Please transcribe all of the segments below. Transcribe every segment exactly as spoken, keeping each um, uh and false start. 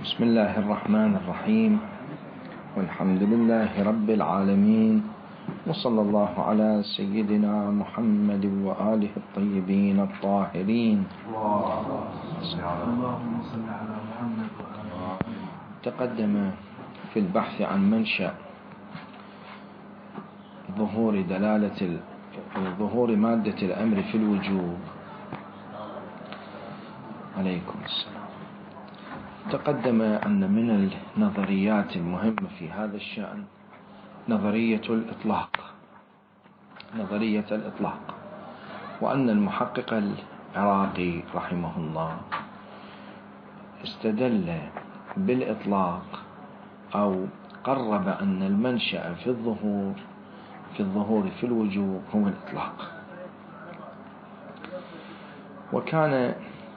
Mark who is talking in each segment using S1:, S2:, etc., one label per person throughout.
S1: بسم الله الرحمن الرحيم، والحمد لله رب العالمين، وصلى الله على سيدنا محمد وآله الطيبين الطاهرين. تقدم في البحث عن منشأ ظهور دلالة ظهور مادة الأمر في الوجوب. عليكم السلام. تقدم أن من النظريات المهمة في هذا الشأن نظرية الإطلاق نظرية الإطلاق وأن المحقق العراقي رحمه الله استدل بالإطلاق أو قرب أن المنشأ في الظهور في الظهور في الوجوب هو الإطلاق. وكان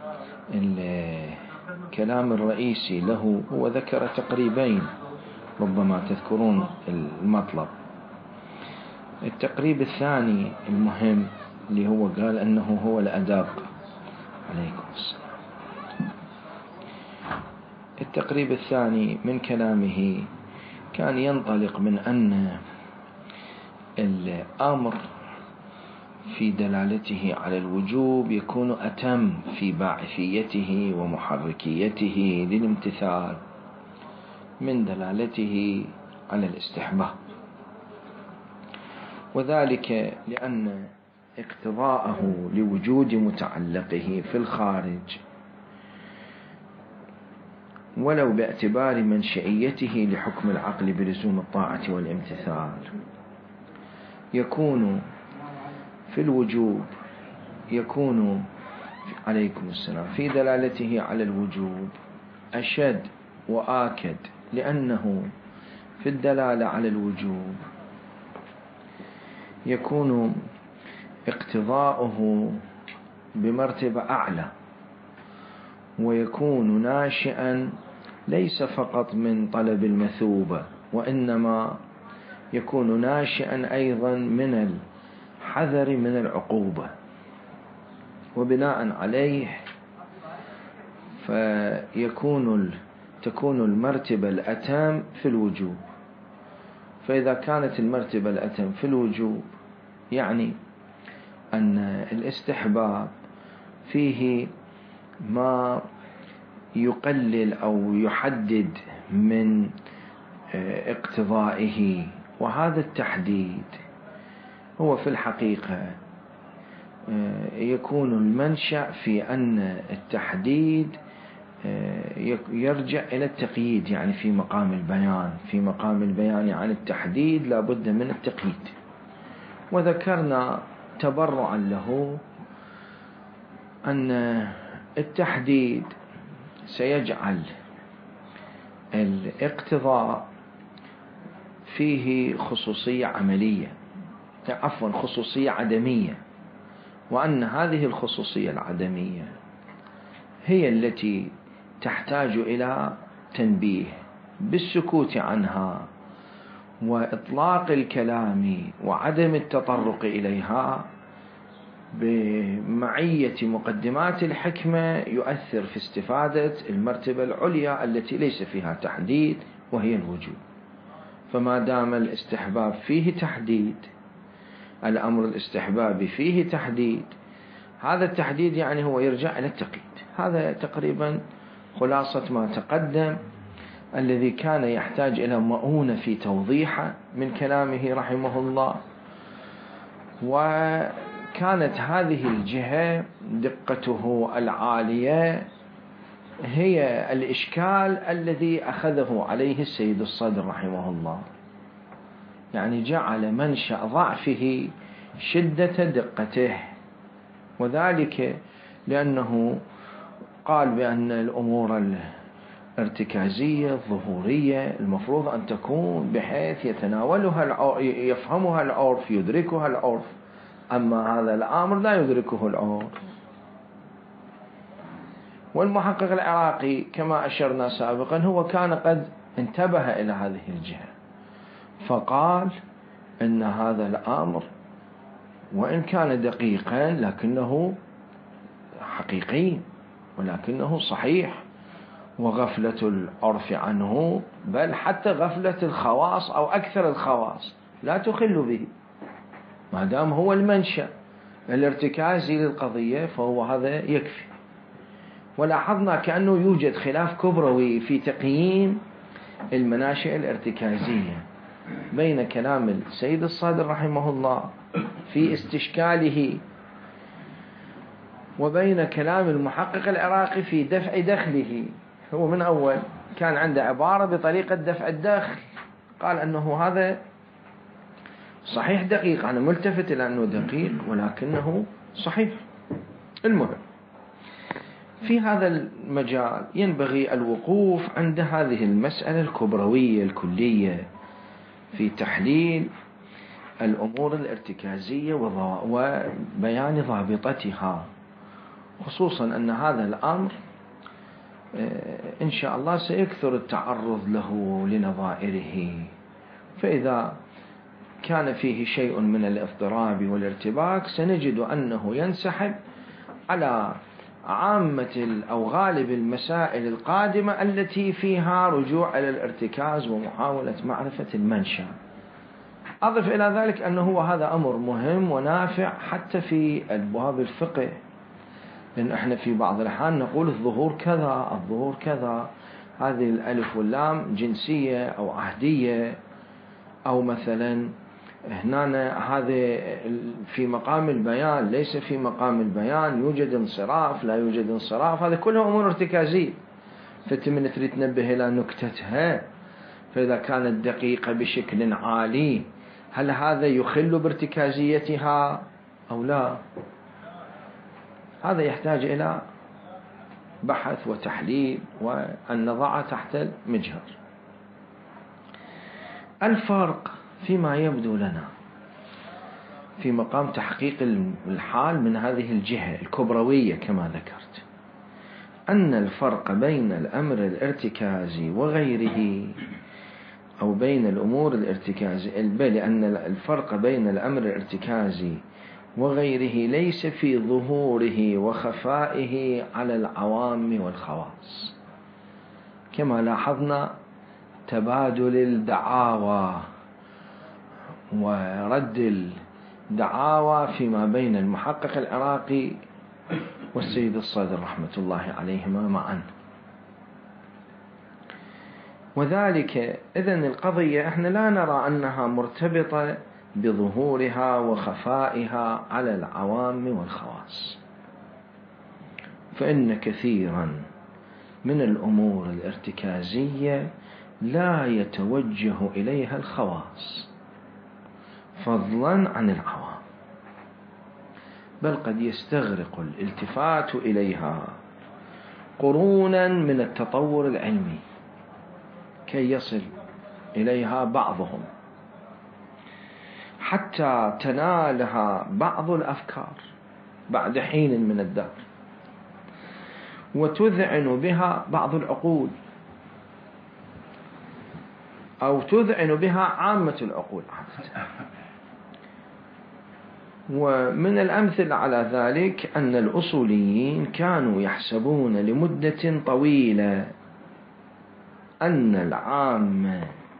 S1: الكلام الرئيسي له هو ذكر تقريبين، ربما تذكرون المطلب. التقريب الثاني المهم اللي هو قال أنه هو الأدق. عليكم السلام. التقريب الثاني من كلامه كان ينطلق من أن الأمر في دلالته على الوجوب يكون أتم في باعثيته ومحركيته للامتثال من دلالته على الاستحباب، وذلك لأن اقتضاءه لوجود متعلقه في الخارج ولو باعتبار منشئيته لحكم العقل بلزوم الطاعة والامتثال يكون في الوجوب يكون عليكم السلام في دلالته على الوجوب أشد وآكد، لأنه في الدلالة على الوجوب يكون اقتضاؤه بمرتبة أعلى، ويكون ناشئا ليس فقط من طلب المثوبة، وإنما يكون ناشئا أيضا من الحذر من العقوبة، وبناء عليه فيكون تكون المرتبة الأتم في الوجوب. فإذا كانت المرتبة الأتم في الوجوب يعني أن الاستحباب فيه ما يقلل أو يحدد من اقتضائه، وهذا التحديد هو في الحقيقة يكون المنشأ في أن التحديد يرجع إلى التقييد، يعني في مقام البيان في مقام البيان عن التحديد لابد من التقييد. وذكرنا تبرعا له أن التحديد سيجعل الاقتضاء فيه خصوصية عملية عفوا خصوصية عدمية، وأن هذه الخصوصية العدمية هي التي تحتاج إلى تنبيه بالسكوت عنها وإطلاق الكلام وعدم التطرق إليها بمعية مقدمات الحكمة يؤثر في استفادة المرتبة العليا التي ليس فيها تحديد وهي الوجوب. فما دام الاستحباب فيه تحديد، الأمر الاستحبابي فيه تحديد، هذا التحديد يعني هو يرجع إلى التقييد. هذا تقريبا خلاصة ما تقدم، الذي كان يحتاج إلى مؤونة في توضيحه من كلامه رحمه الله. وكانت هذه الجهة دقته العالية هي الإشكال الذي أخذه عليه السيد الصدر رحمه الله، يعني جعل منشأ ضعفه شدة دقته، وذلك لأنه قال بأن الأمور الارتكازية الظهورية المفروض أن تكون بحيث يتناولها العرف يفهمها العرف يدركها العرف، أما هذا الأمر لا يدركه العرف. والمحقق العراقي كما أشرنا سابقا هو كان قد انتبه إلى هذه الجهة، فقال إن هذا الأمر وإن كان دقيقا لكنه حقيقي ولكنه صحيح، وغفلة العرف عنه، بل حتى غفلة الخواص أو أكثر الخواص لا تخل به، ما دام هو المنشأ الارتكازي للقضية فهو هذا يكفي. ولاحظنا كأنه يوجد خلاف كبروي في تقييم المناشئ الارتكازية بين كلام السيد الصادر رحمه الله في استشكاله وبين كلام المحقق العراقي في دفع دخله. هو من أول كان عنده عبارة بطريقة دفع الدخل، قال أنه هذا صحيح دقيق، أنا ملتفت إلى أنه دقيق ولكنه صحيح. المهم في هذا المجال ينبغي الوقوف عند هذه المسألة الكبروية الكلية في تحليل الأمور الارتكازية وبيان ضابطتها، خصوصا أن هذا الأمر إن شاء الله سيكثر التعرض له لنظائره، فإذا كان فيه شيء من الاضطراب والارتباك سنجد أنه ينسحب على عامة أو غالب المسائل القادمة التي فيها رجوع إلى الارتكاز ومحاولة معرفة المنشأ. أضف إلى ذلك أنه هذا أمر مهم ونافع حتى في أبواب الفقه، لأن احنا في بعض الأحيان نقول الظهور كذا الظهور كذا، هذه الألف واللام جنسية أو عهدية، أو مثلا هنا هذا في مقام البيان ليس في مقام البيان، يوجد انصراف لا يوجد انصراف، هذا كلها أمور ارتكازية. فتمنى تريد تنبه إلى نكتتها، فإذا كانت دقيقة بشكل عالي هل هذا يخل بارتكازيتها أو لا؟ هذا يحتاج إلى بحث وتحليل وأن نضعه تحت المجهر. الفرق فيما يبدو لنا في مقام تحقيق الحال من هذه الجهة الكبروية كما ذكرت، أن الفرق بين الأمر الارتكازي وغيره أو بين الأمور الارتكازية، بل أن الفرق بين الأمر الارتكازي وغيره ليس في ظهوره وخفائه على العوام والخواص، كما لاحظنا تبادل الدعاوى ورد الدعاوى فيما بين المحقق العراقي والسيد الصادر رحمة الله عليهما معا. وذلك إذن القضية احنا لا نرى أنها مرتبطة بظهورها وخفائها على العوام والخواص، فإن كثيرا من الأمور الارتكازية لا يتوجه إليها الخواص فضلا عن العوام، بل قد يستغرق الالتفات إليها قرونا من التطور العلمي كي يصل إليها بعضهم، حتى تنالها بعض الأفكار بعد حين من الدهر وتذعن بها بعض العقول أو تذعن بها عامة العقول. ومن الأمثلة على ذلك أن الأصوليين كانوا يحسبون لمدة طويلة أن العام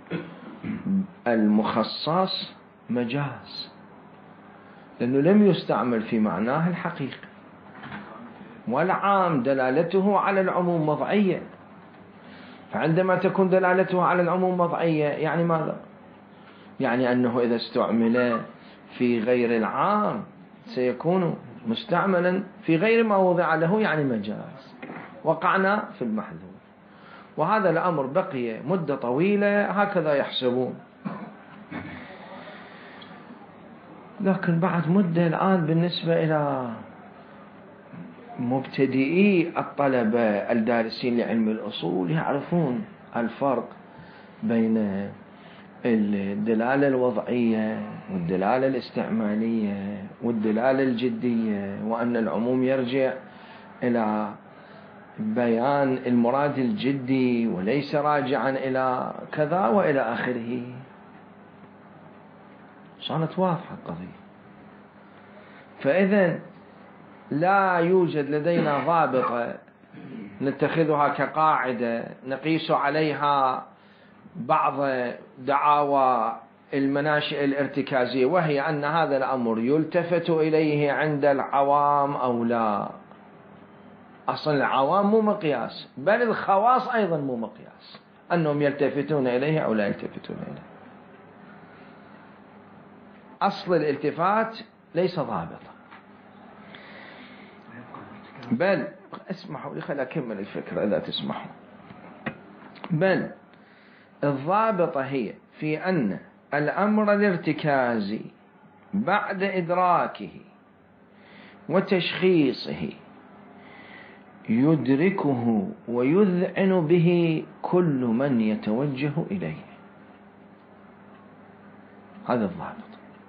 S1: المخصص مجاز، لأنه لم يستعمل في معناه الحقيقي، والعام دلالته على العموم وضعية، فعندما تكون دلالته على العموم وضعية يعني ماذا؟ يعني أنه إذا استعمل في غير العام سيكون مستعملا في غير ما وضع له، يعني مجاز، وقعنا في المحذور. وهذا الأمر بقي مدة طويلة هكذا يحسبون، لكن بعد مدة الآن بالنسبة إلى مبتدئي الطلبة الدارسين لعلم الأصول يعرفون الفرق بين الدلالة الوضعية والدلالة الاستعمالية والدلالة الجدية، وأن العموم يرجع إلى بيان المراد الجدي وليس راجعا إلى كذا وإلى آخره. صارت واضحة القضية. فإذا لا يوجد لدينا ضابطة نتخذها كقاعدة نقيس عليها بعض دعاوى المناشئ الارتكازية، وهي أن هذا الأمر يلتفت إليه عند العوام أو لا. أصلا العوام مو مقياس، بل الخواص أيضا مو مقياس أنهم يلتفتون إليه أو لا يلتفتون إليه. أصل الالتفات ليس ضابطا، بل اسمحوا لي خلي أكمل الفكرة إذا تسمحوا. بل الضابطة هي في أن الأمر الارتكازي بعد إدراكه وتشخيصه يدركه ويذعن به كل من يتوجه إليه. هذا الضابط.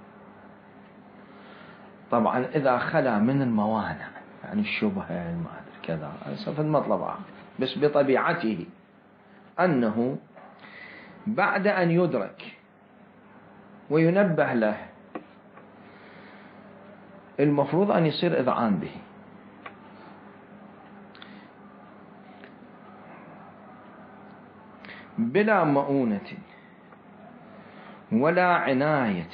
S1: طبعا إذا خلا من الموانع، يعني الشبهة ما أدري كذا، سوف المطلب آخر، بس بطبيعته أنه بعد أن يدرك وينبه له المفروض أن يصير إذعان به. بلا مؤونة ولا عناية،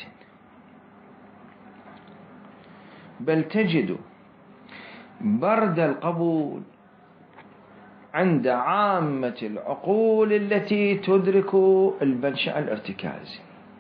S1: بل تجد برد القبول عند عامة العقول التي تدرك المنشأ الارتكازي.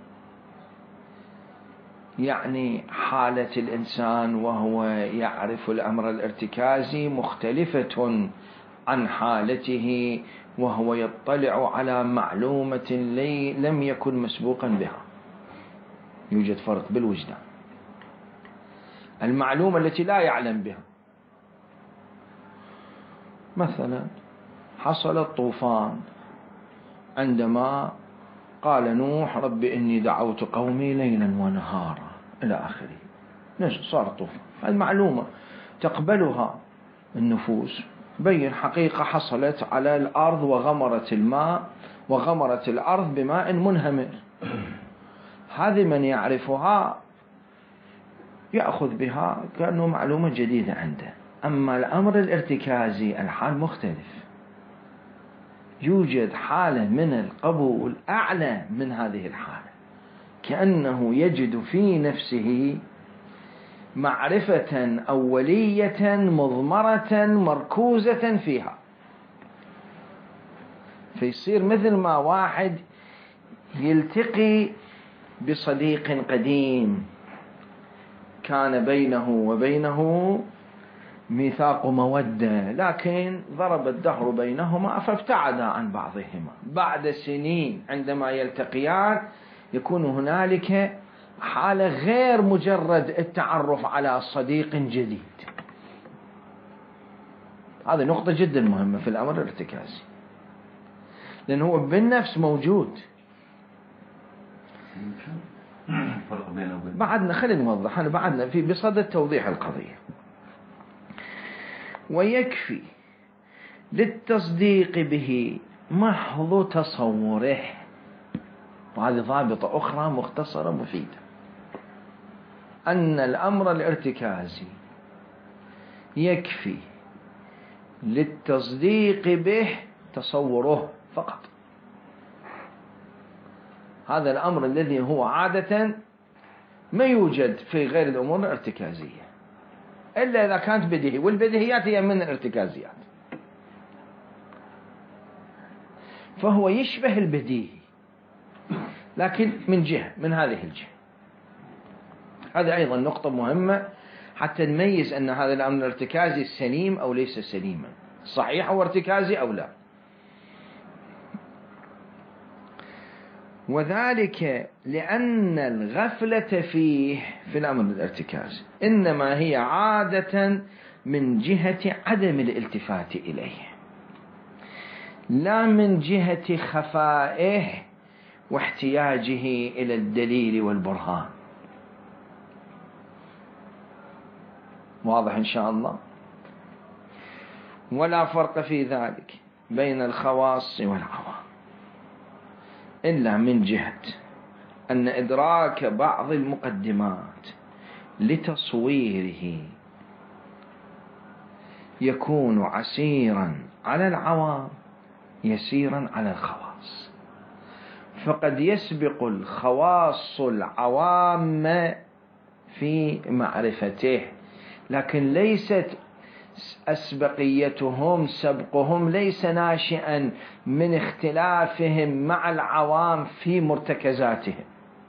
S1: يعني حالة الإنسان وهو يعرف الأمر الارتكازي مختلفة عن حالته وهو يطلع على معلومة لم يكن مسبوقا بها. يوجد فرق بالوجدان. المعلومة التي لا يعلم بها، مثلا حصل الطوفان عندما قال نوح رب إني دعوت قومي ليلا ونهارا إلى آخره، نزل صار الطوفان. المعلومة تقبلها النفوس، بين حقيقة حصلت على الأرض وغمرت الماء وغمرت الأرض بماء منهمر. هذه من يعرفها يأخذ بها كأنه معلومة جديدة عنده. أما الأمر الارتكازي الحال مختلف، يوجد حالة من القبول أعلى من هذه الحالة، كأنه يجد في نفسه معرفة أولية مضمرة مركوزة فيها. فيصير مثل ما واحد يلتقي بصديق قديم كان بينه وبينه ميثاق مودة، لكن ضرب الدهر بينهما فابتعدا عن بعضهما. بعد سنين عندما يلتقيان يكون هنالك حالة غير مجرد التعرف على صديق جديد. هذه نقطة جدا مهمة في الأمر الارتكازي، لأنه هو بالنفس موجود. بعدنا خلينا نوضح، أنا بعدنا في بصدد توضيح القضية. ويكفي للتصديق به محض تصوره، وهذه ضابطة أخرى مختصرة مفيدة، أن الأمر الارتكازي يكفي للتصديق به تصوره فقط. هذا الأمر الذي هو عادة ما يوجد في غير الأمور الارتكازية إلا إذا كانت بديهية، والبديهيات هي من الارتكازيات، فهو يشبه البديهي لكن من جهة من هذه الجهة. هذا أيضا نقطة مهمة حتى نميز أن هذا الأمر الارتكازي سليم أو ليس سليما، صحيح أو ارتكازي أو لا. وذلك لأن الغفلة فيه في الأمر الارتكازي إنما هي عادة من جهة عدم الالتفات إليه، لا من جهة خفائه واحتياجه إلى الدليل والبرهان. واضح إن شاء الله؟ ولا فرق في ذلك بين الخواص والعوام إلا من جهة أن إدراك بعض المقدمات لتصويره يكون عسيرا على العوام يسيرا على الخواص، فقد يسبق الخواص العوام في معرفته، لكن ليست أسبقيتهم سبقهم ليس ناشئا من اختلافهم مع العوام في مرتكزاتهم،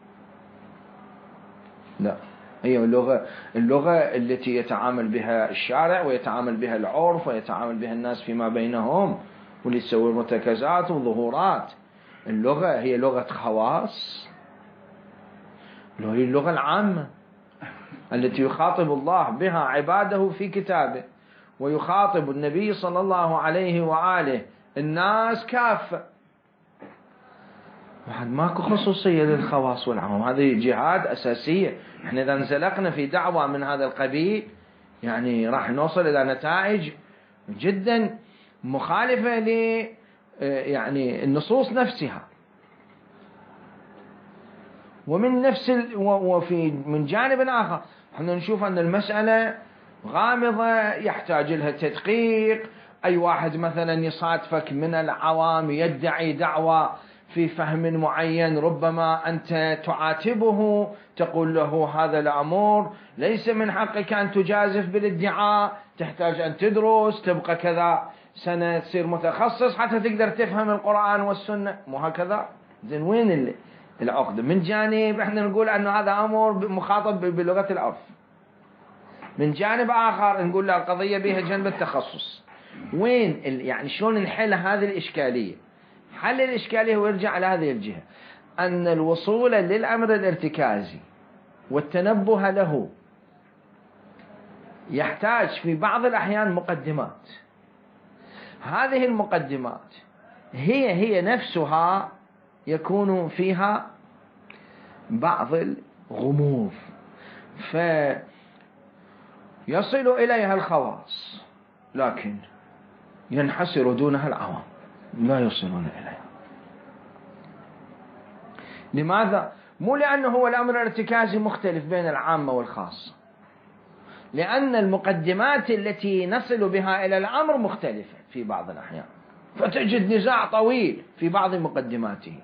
S1: لا، هي اللغة اللغة التي يتعامل بها الشارع ويتعامل بها العرف ويتعامل بها الناس فيما بينهم، واللي تسوي مرتكزات وظهورات. اللغة هي لغة خواص، هي اللغة العامة التي يخاطب الله بها عباده في كتابه، ويخاطب النبي صلى الله عليه وآله الناس كافة. بعد ماكو خصوصية للخواص والعوام، هذه جهاد أساسية. احنا إذا انزلقنا في دعوة من هذا القبيل يعني راح نوصل إلى نتائج جدا مخالفة ل يعني النصوص نفسها. ومن نفس ال... وفي من جانب آخر احنا نشوف أن المسألة غامضة يحتاج لها تدقيق. أي واحد مثلا يصادفك من العوام يدعي دعوة في فهم معين، ربما أنت تعاتبه تقول له هذا الأمر ليس من حقك أن تجازف بالادعاء، تحتاج أن تدرس، تبقى كذا سنة تصير متخصص حتى تقدر تفهم القرآن والسنة، مو هكذا؟ زين وين العقد؟ من جانب احنا نقول أنه هذا أمر مخاطب بلغة العرف، من جانب آخر نقول له القضية بها جنب التخصص. وين يعني شلون نحل هذه الإشكالية؟ حل الإشكالية ويرجع على هذه الجهة، أن الوصول للأمر الارتكازي والتنبه له يحتاج في بعض الأحيان مقدمات. هذه المقدمات هي هي نفسها يكون فيها بعض الغموض، فيصل إليها الخواص لكن ينحسر دونها العوام، لا يصلون إليها. لماذا؟ مو لأنه هو الأمر الارتكازي مختلف بين العامة والخاصة، لأن المقدمات التي نصل بها إلى الأمر مختلفة في بعض الأحيان، فتجد نزاع طويل في بعض مقدماته.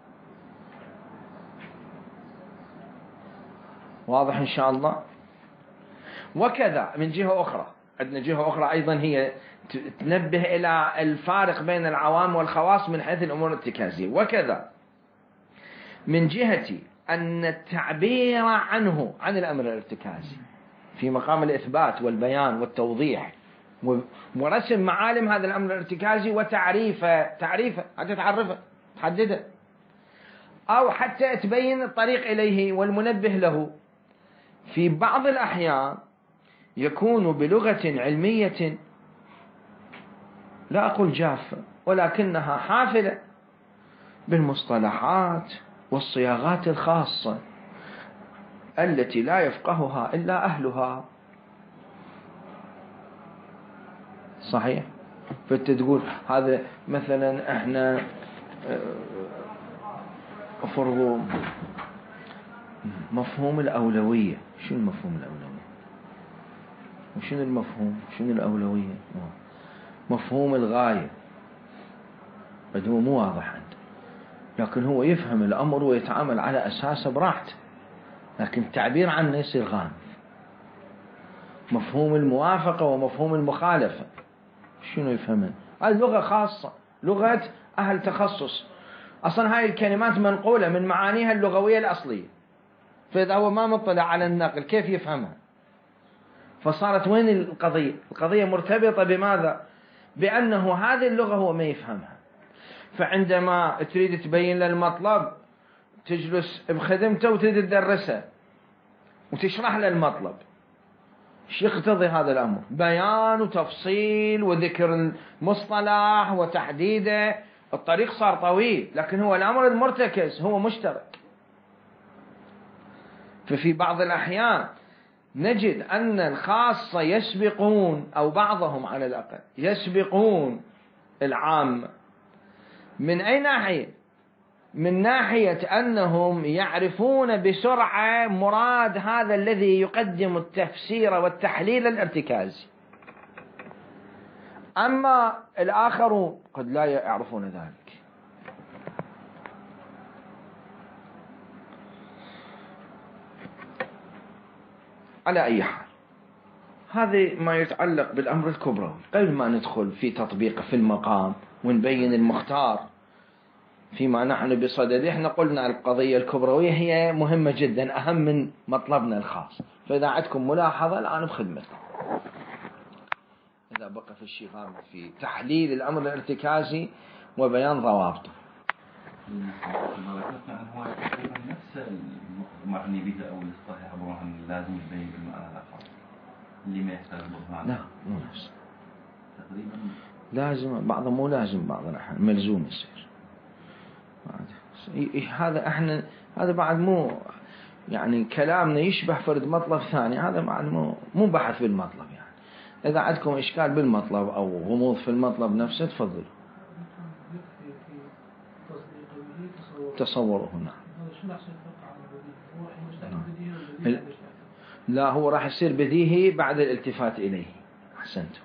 S1: واضح إن شاء الله؟ وكذا من جهة أخرى عندنا جهة أخرى أيضا هي تنبه إلى الفارق بين العوام والخواص من حيث الأمور الارتكازية. وكذا من جهة أن التعبير عنه عن الأمر الارتكازي في مقام الإثبات والبيان والتوضيح ورسم معالم هذا الأمر الارتكازي وتعريفه، تعريفه حتى تعرفه تحدده، أو حتى تبين الطريق إليه والمنبه له، في بعض الأحيان يكون بلغة علمية لا أقول جافة ولكنها حافلة بالمصطلحات والصياغات الخاصة التي لا يفقهها إلا أهلها. صحيح؟ فأنت تقول هذا مثلا احنا فرضوا مفهوم الأولوية. شنو المفهوم الأولوية؟ وشنو المفهوم؟ شنو الأولوية؟ مفهوم الغاية قد هو مو واضح عنده، لكن هو يفهم الأمر ويتعامل على أساسه براحته، لكن التعبير عنه يصير غامض. مفهوم الموافقة ومفهوم المخالفة شنو يفهمون؟ هذه لغة خاصة، لغة أهل تخصص. أصلا هاي الكلمات منقولة من معانيها اللغوية الأصلية، فإذا هو ما مطلع على النقل كيف يفهمها؟ فصارت وين القضية؟ القضية مرتبطة بماذا؟ بأنه هذه اللغة هو ما يفهمها، فعندما تريد تبين له المطلب تجلس بخدمته وتريد تدرسه وتشرح له المطلب. ايش يقتضي هذا الأمر؟ بيان وتفصيل وذكر المصطلح وتحديده. الطريق صار طويل، لكن هو الأمر المرتكز هو مشترك. ففي بعض الأحيان نجد أن الخاصة يسبقون، أو بعضهم على الأقل يسبقون العام. من أي ناحية؟ من ناحية أنهم يعرفون بسرعة مراد هذا الذي يقدم التفسير والتحليل الارتكازي. أما الآخرون قد لا يعرفون ذلك. على أي حال، هذا ما يتعلق بالأمر الكبروي. قبل ما ندخل في تطبيقه في المقام ونبين المختار فيما نحن بصدده، احنا قلنا القضية الكبروية هي مهمة جدا، أهم من مطلبنا الخاص. فإذا عندكم ملاحظة الآن بخدمتكم، إذا بقى في الشيء غامض في تحليل الأمر الارتكازي وبيان ضوابطه.
S2: هو نفس المعني به أو الصحيح عبارة عن لازم يبين بالمعنى الآخر اللي ما يحتاج معنى.
S1: لا مو نفس
S2: تقريبا
S1: لازم، بعضهم مو لازم، بعض الأحيان ملزوم يصير. هذا احنا هذا بعد مو يعني كلامنا يشبه فرد مطلب ثاني، هذا بعد مو مو بحث بالمطلب. يعني إذا عندكم إشكال بالمطلب أو غموض في المطلب نفسه تفضلوا تصوروا هنا. لا، هو راح يصير بديهي بعد الالتفات إليه. أحسنتم.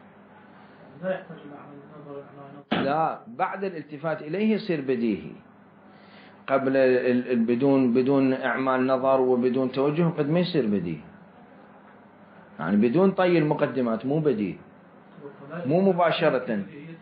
S1: لا، بعد الالتفات إليه يصير بديهي. قبل بدون بدون إعمال نظر وبدون توجه قد ما يصير بديهي. يعني بدون طي المقدمات مو بديهي، مو مباشرة.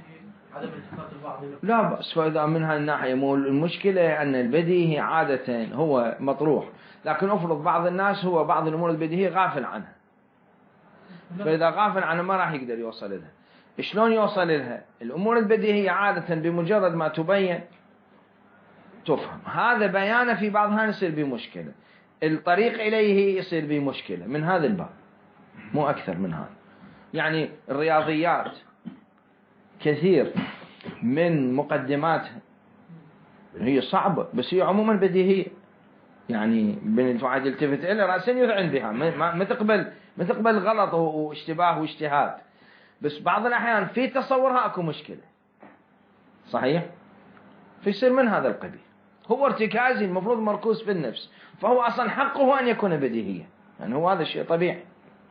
S1: لا بأس. فإذا من هالناحية مو المشكلة أن البديهي عادة هو مطروح، لكن أفرض بعض الناس هو بعض الأمور البديهية غافل عنها، فإذا غافل عنها ما راح يقدر يوصل لها. شلون يوصل لها؟ الأمور البديهية عادة بمجرد ما تبين تفهم. هذا بيانه في بعضها يصير بمشكلة، الطريق إليه يصير بمشكلة، من هذا الباب مو أكثر من هذا. يعني الرياضيات كثير من مقدماتها هي صعبة بس هي عموما بديهية، يعني بنت واحد يلتفت إلى رأسا يذعن بها، ما تقبل ما تقبل غلط واشتباه واجتهاد، بس بعض الأحيان في تصورها أكو مشكلة. صحيح؟ فيصير من هذا القبيل. هو ارتكازي المفروض مركوز في النفس، فهو أصلا حقه أن يكون بديهيا، يعني هو هذا الشيء طبيعي.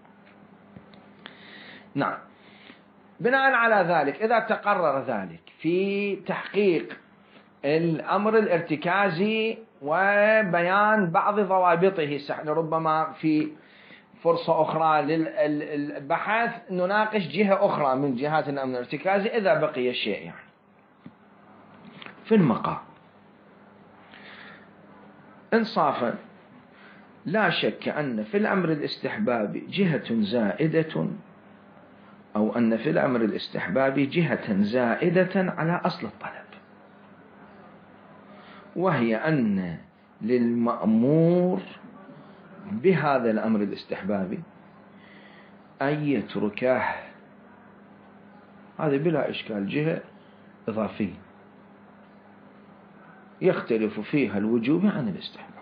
S1: نعم. بناء على ذلك إذا تقرر ذلك في تحقيق الأمر الارتكازي وبيان بعض ضوابطه، ربما في فرصة أخرى للبحث نناقش جهة أخرى من جهات الأمر الارتكازي إذا بقي الشيء. يعني في المقام إنصافا لا شك أن في الأمر الاستحبابي جهة زائدة، أو أن في الأمر الاستحبابي جهة زائدة على أصل الطلب، وهي أن للمأمور بهذا الأمر الاستحبابي أن يتركه. هذا بلا إشكال جهة إضافية يختلف فيها الوجوب عن الاستحباب.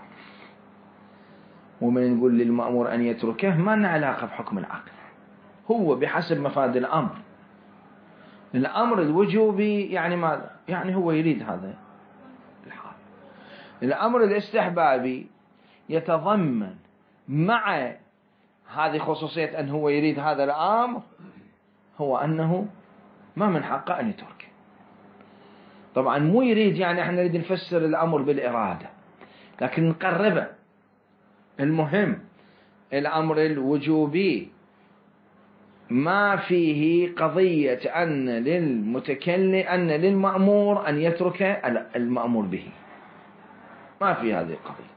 S1: ومن نقول للمأمور أن يتركه ما لنا علاقة بحكم العقل، هو بحسب مفاد الأمر. الأمر الوجوبي يعني ماذا؟ يعني هو يريد هذا الحال. الأمر الاستحبابي يتضمن مع هذه خصوصية أن هو يريد هذا الأمر، هو أنه ما من حقه أن يترك. طبعا مو يريد يعني احنا نريد نفسر الأمر بالإرادة، لكن نقربه. المهم الأمر الوجوبي ما فيه قضية أن للمتكلم أن للمأمور أن يترك المأمور به، ما في هذه القضية.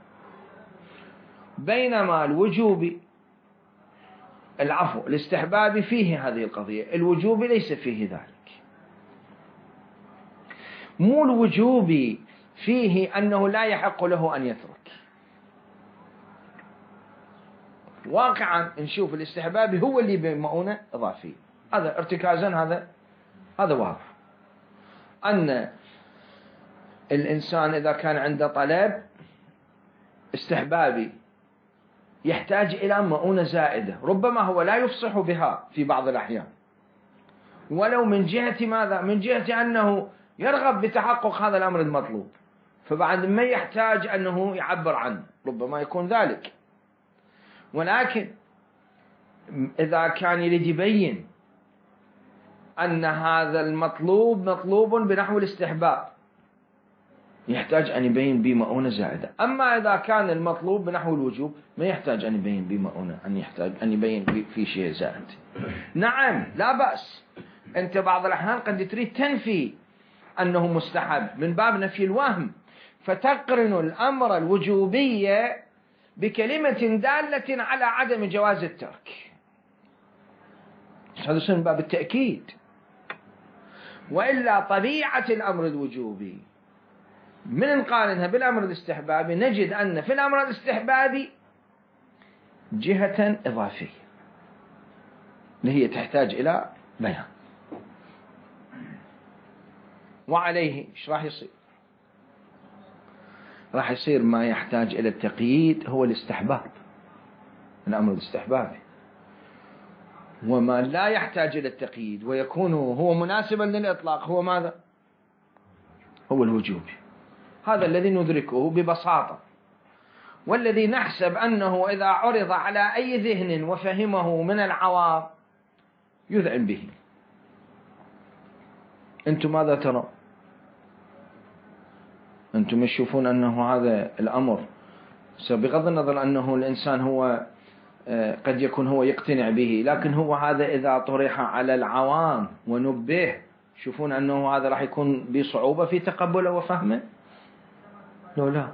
S1: بينما الوجوبي العفو الاستحبابي فيه هذه القضية، الوجوبي ليس فيه ذلك. مو الوجوبي فيه أنه لا يحق له أن يترك، واقعا نشوف الاستحبابي هو اللي بمؤونة إضافية. هذا ارتكازا، هذا هذا واضح أن الإنسان إذا كان عنده طلب استحبابي يحتاج إلى مؤونة زائدة، ربما هو لا يفصح بها في بعض الأحيان، ولو من جهة ماذا؟ من جهة أنه يرغب بتحقق هذا الأمر المطلوب، فبعد ما يحتاج أنه يعبر عنه، ربما يكون ذلك. ولكن إذا كان يريد يبين أن هذا المطلوب مطلوب بنحو الاستحباب يحتاج أن يبين بمؤونة زائدة. أما إذا كان المطلوب بنحو الوجوب ما يحتاج أن يبين بمؤونة، أن يحتاج أن يبين في شيء زائد. نعم لا بأس، أنت بعض الأحيان قد تريد تنفي أنه مستحب من باب نفي الوهم، فتقرن الأمر الوجوبية بكلمة دالة على عدم جواز الترك، هذا من باب التأكيد. وإلا طبيعة الأمر الوجوبي من نقارنها بالأمر الاستحبابي نجد أن في الأمر الاستحبابي جهة إضافية اللي هي تحتاج إلى بيان. وعليه إيش راح يصير؟ راح يصير ما يحتاج إلى التقييد هو الاستحباب، الأمر الاستحبابي، وما لا يحتاج إلى التقييد ويكون هو مناسبا للإطلاق هو ماذا؟ هو الوجوبي. هذا الذي ندركه ببساطة، والذي نحسب أنه إذا عرض على أي ذهن وفهمه من العوام يذعن به. أنتم ماذا ترى؟ أنتم تشوفون أنه هذا الأمر بغض النظر أنه الإنسان هو قد يكون هو يقتنع به، لكن هو هذا إذا طرح على العوام ونبه شوفون أنه هذا راح يكون بصعوبة في تقبله وفهمه؟ لو لا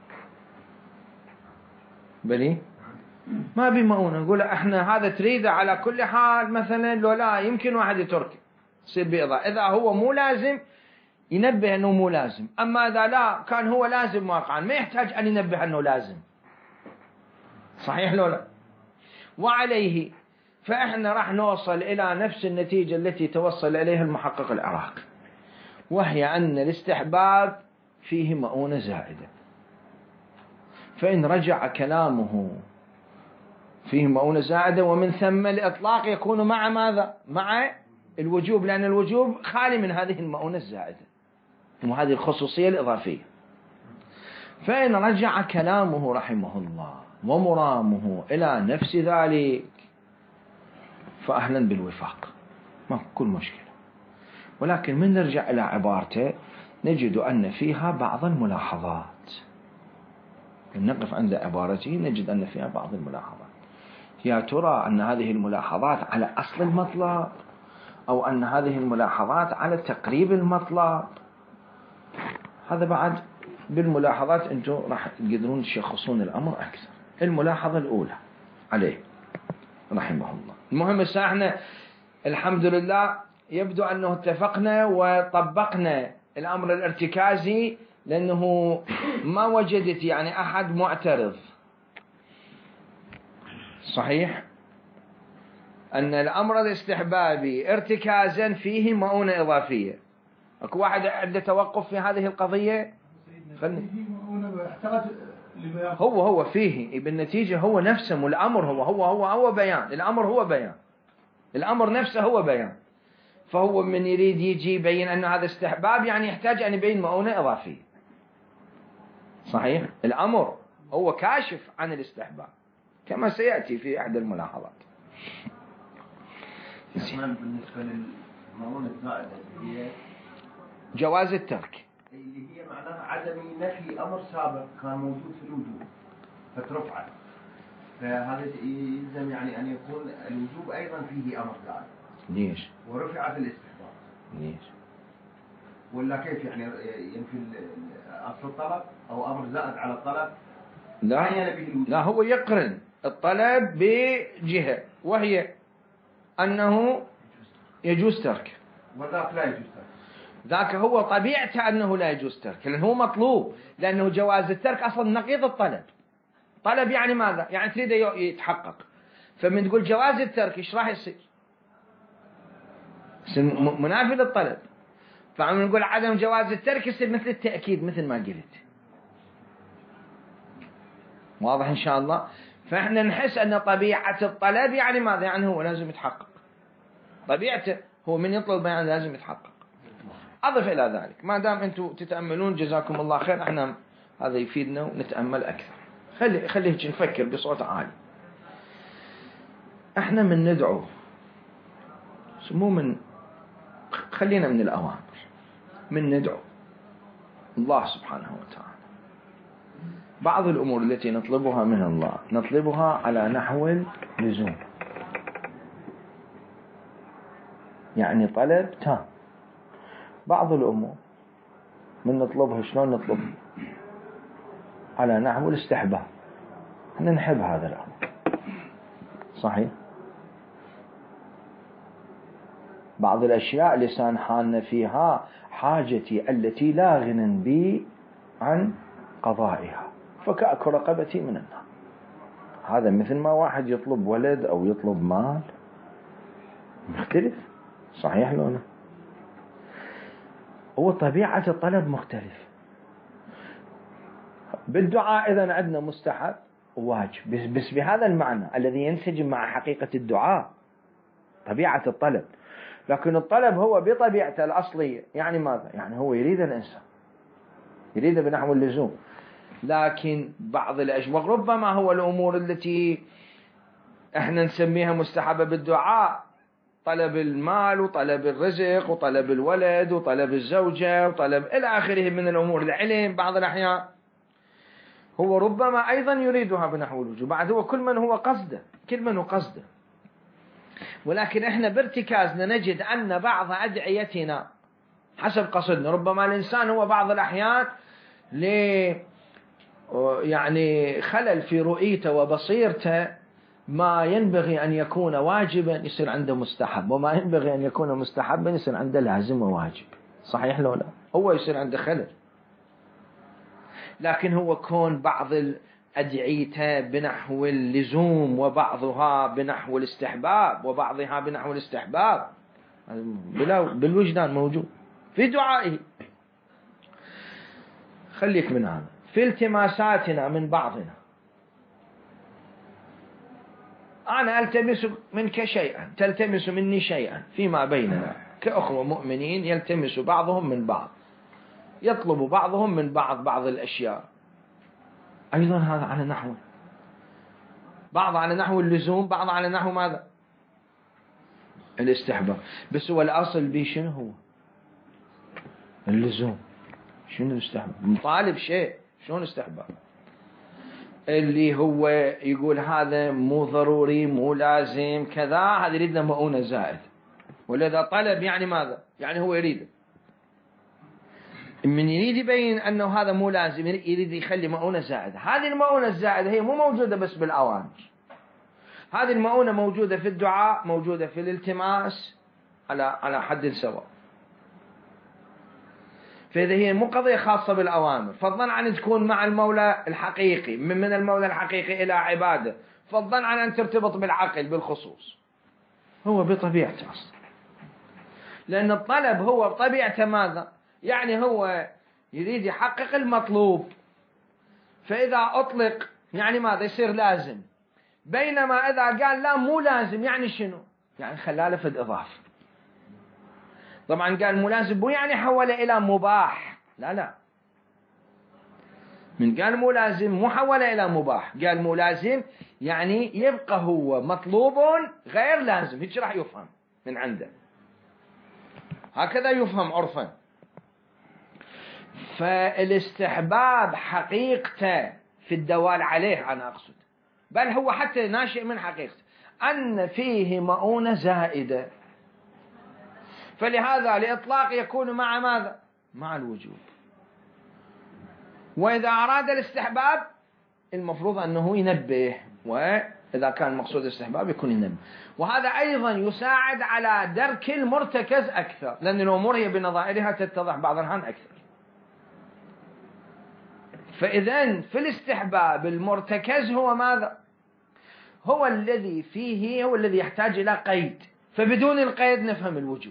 S1: بلي ما بمؤونة نقول احنا هذا تريده على كل حال مثلا، لو لا يمكن واحد يترك يصير بإضاءة. إذا هو مو لازم ينبه أنه مو لازم، أما إذا لا كان هو لازم واقعا ما يحتاج أن ينبه أنه لازم. صحيح لو لا؟ وعليه فإحنا راح نوصل إلى نفس النتيجة التي توصل إليها المحقق العراقي، وهي أن الاستحباب فيه مؤونة زائدة. فإن رجع كلامه فيه مؤونة زائدة ومن ثم الإطلاق يكون مع ماذا؟ مع الوجوب، لأن الوجوب خالي من هذه المؤونة الزائدة وهذه الخصوصية الإضافية. فإن رجع كلامه رحمه الله ومرامه إلى نفس ذلك فأهلا بالوفاق، ما كل مشكلة. ولكن من نرجع إلى عبارته نجد أن فيها بعض الملاحظات، نقف عند عبارته نجد أن فيها بعض الملاحظات. يا ترى أن هذه الملاحظات على أصل المطلب أو أن هذه الملاحظات على تقريب المطلب؟ هذا بعد بالملاحظات أنتم راح تقدرون تشخصون الأمر أكثر. الملاحظة الأولى عليه رحمه الله. المهم احنا الحمد لله يبدو أنه اتفقنا وطبقنا الأمر الارتكازي، لأنه ما وجدت يعني أحد معترض. صحيح أن الأمر الاستحبابي ارتكازا فيه مؤونة إضافية. أكو واحد عنده توقف في هذه القضية؟ خلني. هو هو فيه بالنتيجة هو نفسه الأمر هو هو هو هو بيان. الأمر هو بيان، الأمر نفسه هو بيان. فهو من يريد يجي يبين أن هذا استحباب يعني يحتاج أن يبين مؤونة إضافية. صحيح الأمر هو كاشف عن الاستحباب كما سيأتي في أحد الملاحظات.
S3: بالنسبة للمؤونة الزائدة هي
S1: جواز الترك،
S3: اللي هي معناها عدم نفي أمر سابق كان موجود في الوجوب فترفعه، فهذا يلزم يعني أن يكون الوجوب أيضا فيه أمر زائد.
S1: ليش؟
S3: ورفع في الاستحباب.
S1: ليش؟
S3: ولا كيف يعني ينفي أصل الطلب أو أمر زائد على الطلب؟
S1: لا لا هو يقرن الطلب بجهة وهي أنه يجوز ترك،
S3: وذاك لا يجوز ترك.
S1: ذاك هو طبيعته أنه لا يجوز ترك لأنه هو مطلوب، لأنه جواز الترك أصلا نقيض الطلب. طلب يعني ماذا؟ يعني تريد يتحقق. فمن تقول جواز الترك إيش راح يصير؟ منافي للطلب. فعم نقول عدم جواز الترك يصير مثل التأكيد مثل ما قلت. واضح إن شاء الله؟ فإحنا نحس أن طبيعة الطلب يعني ماذا؟ يعني هو لازم يتحقق. طبيعته هو من يطلب بيان لازم يتحقق. أضف إلى ذلك ما دام أنتم تتأملون جزاكم الله خير، إحنا هذا يفيدنا ونتأمل أكثر. خلي خليه نفكر بصوت عالي. إحنا من ندعو مو من خلينا من الأوامر، من ندعو الله سبحانه وتعالى. بعض الأمور التي نطلبها من الله نطلبها على نحو اللزوم، يعني طلب تام. بعض الأمور من نطلبها شلون نطلبها؟ على نحو الاستحباب، احنا نحب هذا الأمر، صحيح. بعض الأشياء لسان حالنا فيها حاجتي التي لا غنى بي عن قضائها، فكأك رقبتي من النار. هذا مثل ما واحد يطلب ولد أو يطلب مال، مختلف، صحيح لو لا؟ هو طبيعة الطلب مختلف. بالدعاء إذن عندنا مستحب وواجب، بس, بس بهذا المعنى الذي ينسجم مع حقيقة الدعاء، طبيعة الطلب. لكن الطلب هو بطبيعته الأصلية يعني ماذا؟ يعني هو يريد الإنسان، يريد بنحو اللزوم. لكن بعض الأشياء ربما هو الأمور التي احنا نسميها مستحبة بالدعاء، طلب المال وطلب الرزق وطلب الولد وطلب الزوجة وطلب إلى آخره من الأمور، العلم بعض الأحيان هو ربما أيضا يريدها بنحو الوجوب. بعد هو كل من هو قصده، كل من هو قصده. ولكن احنا بارتكازنا نجد أن بعض أدعيتنا حسب قصدنا. ربما الإنسان هو بعض الأحيان ل يعني خلل في رؤيته وبصيرته، ما ينبغي أن يكون واجبا يصير عنده مستحب، وما ينبغي أن يكون مستحبا يصير عنده لازم وواجب، صحيح لو لا؟ هو يصير عنده خلل. لكن هو كون بعض الأدعية بنحو اللزوم وبعضها بنحو الاستحباب وبعضها بنحو الاستحباب بالوجدان موجود في دعائه. خليك من هذا. في التماساتنا من بعضنا، أنا ألتمس منك شيئا، تلتمس مني شيئا، فيما بيننا كأخوة مؤمنين يلتمس بعضهم من بعض، يطلب بعضهم من بعض بعض الأشياء، أيضا هذا على نحو، بعض على نحو اللزوم، بعض على نحو ماذا؟ الاستحباب. بس هو الأصل به شنو هو؟ اللزوم. شنو الاستحباب؟ مطالب شيء، شلون استحباب؟ اللي هو يقول هذا مو ضروري مو لازم كذا، هذا يريد له مؤونة زائد. ولذا طلب يعني ماذا؟ يعني هو يريد من يريد يبين أنه هذا مو لازم، يريد يخلي مؤونة زائدة. هذه المؤونة الزائدة هي مو موجودة بس بالأوامر، هذه المؤونة موجودة في الدعاء، موجودة في الالتماس على على حد سواء. فإذا هي مو قضية خاصة بالأوامر، فضلا عن تكون مع المولى الحقيقي، من من المولى الحقيقي إلى عباده، فضلا عن أن ترتبط بالعقل بالخصوص. هو بطبيعته أصلا، لأن الطلب هو بطبيعته ماذا؟ يعني هو يريد يحقق المطلوب، فإذا أطلق يعني ماذا؟ يصير لازم. بينما إذا قال لا مو لازم يعني شنو؟ يعني خلاله في الإضافة. طبعا قال مو لازم مو يعني حول إلى مباح، لا لا، من قال مو لازم مو حول إلى مباح، قال مو لازم يعني يبقى هو مطلوب غير لازم، هيك راح يفهم من عنده، هكذا يفهم عرفا. فالاستحباب حقيقته في الدوال عليه أنا أقصد، بل هو حتى ناشئ من حقيقته أن فيه مؤونة زائدة، فلهذا الإطلاق يكون مع ماذا؟ مع الوجوب. وإذا أراد الاستحباب المفروض أنه ينبه، وإذا كان مقصود الاستحباب يكون ينبه. وهذا أيضا يساعد على درك المرتكز أكثر، لأن الأمور هي بنظائرها تتضح بعض الأحيان أكثر. فإذن في الاستحباب المرتكز هو ماذا؟ هو الذي فيه، هو الذي يحتاج إلى قيد، فبدون القيد نفهم الوجوب.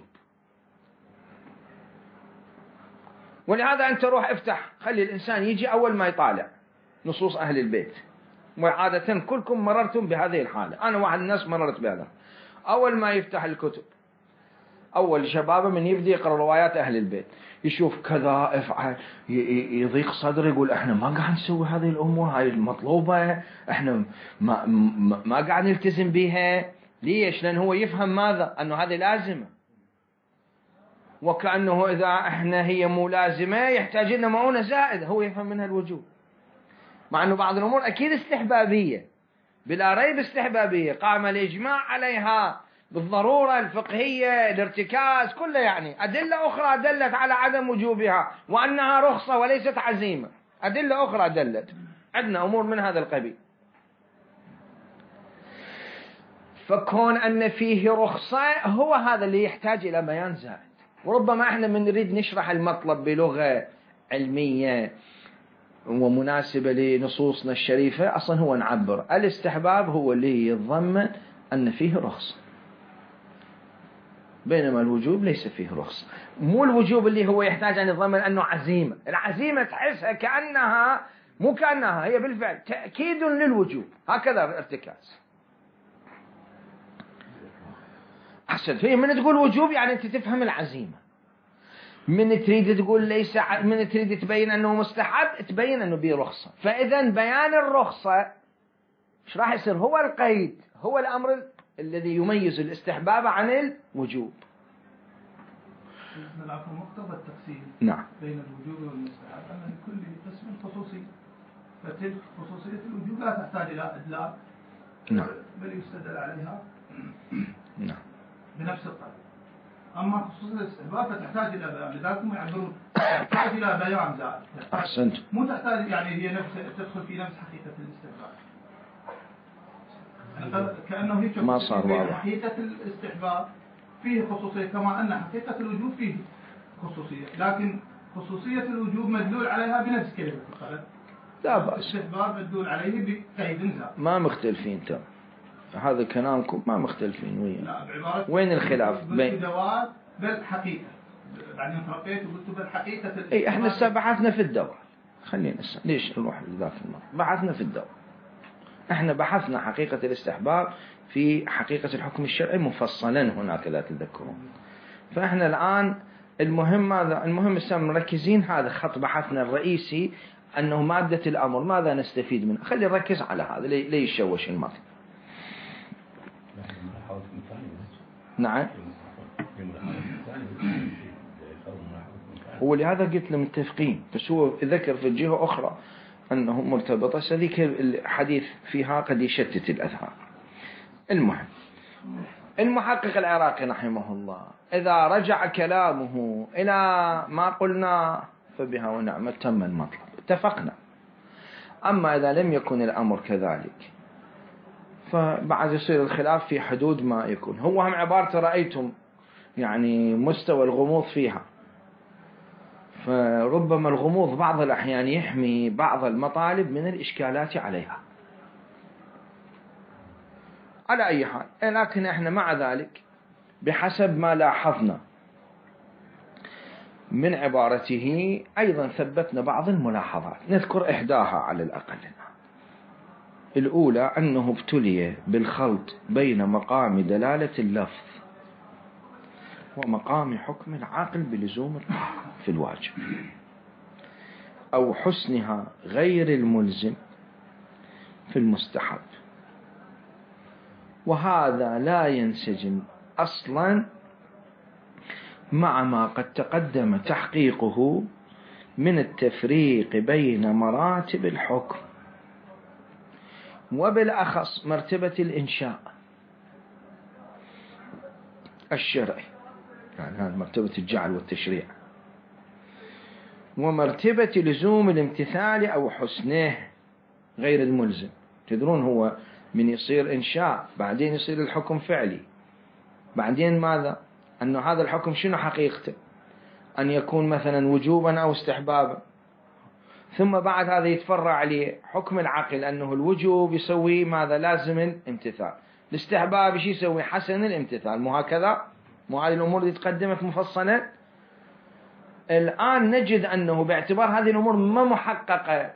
S1: ولهذا أنت روح افتح، خلي الإنسان يجي أول ما يطالع نصوص أهل البيت، وعادة كلكم مررتم بهذه الحالة، أنا واحد الناس مررت بهذا. أول ما يفتح الكتب، أول شبابه من يبدأ يقرأ روايات أهل البيت، يشوف كذا افعل، يضيق صدره، يقول احنا ما قاعد نسوي هذه الأمور، هاي المطلوبة، احنا ما, ما, ما قاعد نلتزم بها. ليش؟ لأن هو يفهم ماذا؟ أنه هذه لازمة. وكأنه إذا إحنا هي ملازمة يحتاج لنا مؤونة زائدة، هو يفهم منها الوجوب، مع أنه بعض الأمور أكيد استحبابية بلا ريب استحبابية قام الإجماع عليها بالضرورة الفقهية الارتكاز كله، يعني أدلة أخرى دلت على عدم وجوبها وأنها رخصة وليست عزيمة، أدلة أخرى دلت، عندنا أمور من هذا القبيل. فكون أن فيه رخصة هو هذا اللي يحتاج إلى بيان زائد. وربما احنا من نريد نشرح المطلب بلغة علمية ومناسبة لنصوصنا الشريفة، أصلا هو نعبر الاستحباب هو اللي يتضمن أن فيه رخصة، بينما الوجوب ليس فيه رخصة. مو الوجوب اللي هو يحتاج أن يتضمن أنه عزيمة، العزيمة تحسها كأنها مو كأنها هي بالفعل تأكيد للوجوب، هكذا الارتكاز. أحسن فيه من تقول وجوب يعني أنت تفهم العزيمة، من تريد تقول ليس ع... من تريد تبين أنه مستحب تبين أنه بيه رخصة. فإذا بيان الرخصة إيش راح يصير؟ هو القيد، هو الأمر الذي يميز الاستحباب عن الوجوب.
S4: العفو مقتضى التقسيم
S1: نعم
S4: بين الوجوب والمستحب أن لكل قسم خصوصية، فتلك خصوصية الوجوب لا تحتاج إلى إدلاء،
S1: نعم
S4: بل يستدل عليها
S1: نعم
S4: بنفس الطريقة. أما خصوصية الاستحباب فتحتاج إلى بيان، لذلك هم يعبرون تحتاج إلى بيان زائد،
S1: أحسنت،
S4: مو تحتاج يعني هي نفس تدخل في نفس حقيقة الاستحباب، كأنه هي
S1: ما صار واضح.
S4: حقيقة الاستحباب فيه خصوصية كما أن حقيقة الوجوب فيه خصوصية، لكن خصوصية الوجوب مدلول عليها بنفس كلمة القلب،
S1: لا بأس،
S4: الاستحباب مدلول عليه بقيد زائد.
S1: ما مختلفين ترى، هذا كلامكم ما مختلفين ويا. وين الخلاف
S4: بين دوال بالحقيقة، بعدين ترقيت وقلت بالحقيقة.
S1: اي احنا هسه بحثنا في الدواء، خلينا هسه ليش نروح لذاك المرة، بحثنا في الدواء، احنا بحثنا حقيقة الاستحباب في حقيقة الحكم الشرعي مفصلا هناك لا تذكرون. فاحنا الآن المهم ماذا؟ المهم هسه مركزين هذا خط بحثنا الرئيسي أنه مادة الأمر ماذا نستفيد منه، خلي نركز على هذا ليه يشوش المطلب. نعم هو لهذا قلت له متفقين، بس هو ذكر في الجهة أخرى أنه مرتبطة، سذيك الحديث فيها قد يشتت الأذهان. المهم المحقق العراقي رحمه الله إذا رجع كلامه إلى ما قلنا فبها ونعمة تم المطلب، اتفقنا. أما إذا لم يكن الأمر كذلك فبعد يصير الخلاف في حدود ما يكون. هو هم عبارة رأيتم يعني مستوى الغموض فيها، فربما الغموض بعض الأحيان يحمي بعض المطالب من الإشكالات عليها. على أي حال، لكن احنا مع ذلك بحسب ما لاحظنا من عبارته أيضا ثبتنا بعض الملاحظات، نذكر إحداها على الأقل. الأولى أنه ابتلي بالخلط بين مقام دلالة اللفظ ومقام حكم العاقل بلزوم في الواجب أو حسنها غير الملزم في المستحب، وهذا لا ينسجم أصلا مع ما قد تقدم تحقيقه من التفريق بين مراتب الحكم وبالأخص مرتبة الإنشاء الشرعي، يعني هذه مرتبة الجعل والتشريع، ومرتبة لزوم الامتثال أو حسنه غير الملزم. تدرون هو من يصير إنشاء بعدين يصير الحكم فعلي، بعدين ماذا؟ أنه هذا الحكم شنو حقيقته؟ أن يكون مثلا وجوبا أو استحبابا، ثم بعد هذا يتفرع عليه حكم العقل أنه الوجوب يسوي ماذا؟ لازم الامتثال، الاستحباب شي يسوي؟ حسن الامتثال. مو هكذا؟ مو هذه الأمور اللي تقدمت مفصلا؟ الآن نجد أنه باعتبار هذه الأمور ما محققة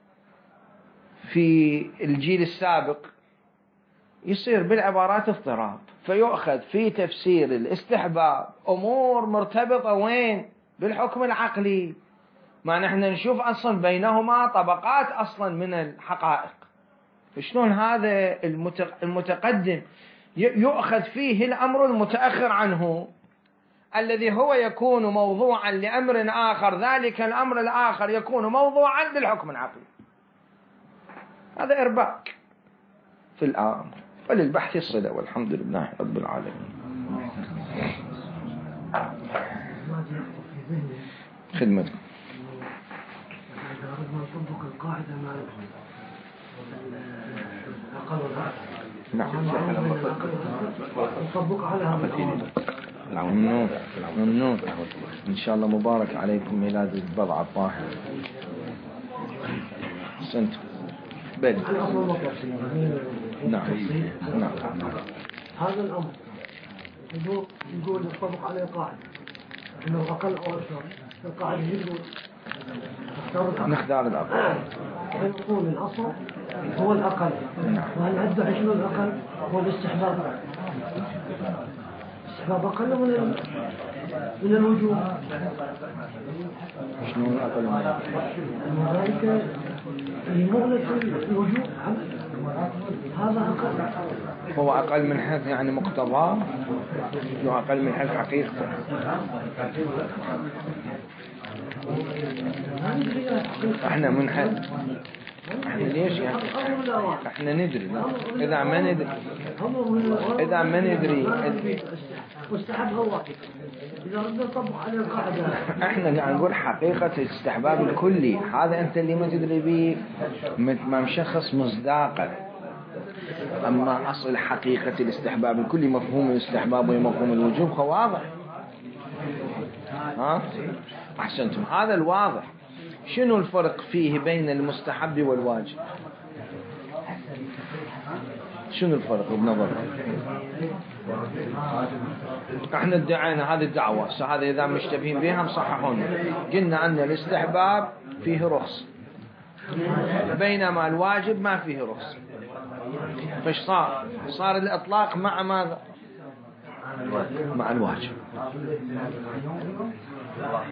S1: في الجيل السابق يصير بالعبارات اضطراب، فيؤخذ في تفسير الاستحباب أمور مرتبطة وين؟ بالحكم العقلي، ما نحن نشوف أصلا بينهما طبقات أصلا من الحقائق. فشلون هذا المتقدم يؤخذ فيه الأمر المتأخر عنه؟ الذي هو يكون موضوعا لأمر آخر، ذلك الأمر الآخر يكون موضوعا للحكم العقلي. هذا إرباك في الأمر، وللبحث الصلة، والحمد لله رب العالمين. خدمتكم.
S5: إذا أردنا نطبق القاعدة مع الأقل والأكثر،
S1: نعم
S5: نطبق عليها
S1: ممنون ممنون. إن شاء الله مبارك عليكم ميلاد البضعة الطاهرة. سنت بل نعم نعم.
S5: هذا الأمر يقول نطبق عليه قاعدة إنه أقل أو أكثر. القاعدة يقول
S1: نختار الأقل،
S5: فيقول الأصل هو الأقل، وهل أدعي شنو الأقل؟ هو الاستحباب. الاستحباب أقل من من الوجوب.
S1: شنو الأقل
S5: من ذلك في مغلق الوجوب هذا أقل.
S1: هو أقل من حيث يعني مقتضاه، لو أقل من حيث حقيقته. احنا من حيث احنا ليش يعني احنا ندري اذا ما ندري اذا ما ندري
S5: مستحب هو اذا ردنا نطبق عليه القاعده.
S1: احنا قاعد نقول حقيقه الاستحباب الكلي، هذا انت اللي ما تدري به، ما مشخص مصداقا. اما اصل حقيقه الاستحباب الكلي، مفهوم الاستحباب ومفهوم الوجوب هو واضح. ها أحسنتم، هذا الواضح. شنو الفرق فيه بين المستحب والواجب؟ شنو الفرق بنظرك؟ احنا ادعينا هذه الدعوة، هذا إذا مشتبهين بها مصححون، قلنا أن الاستحباب فيه رخص بينما الواجب ما فيه رخص. فايش صار؟ صار الإطلاق مع ماذا؟ مع الواجب.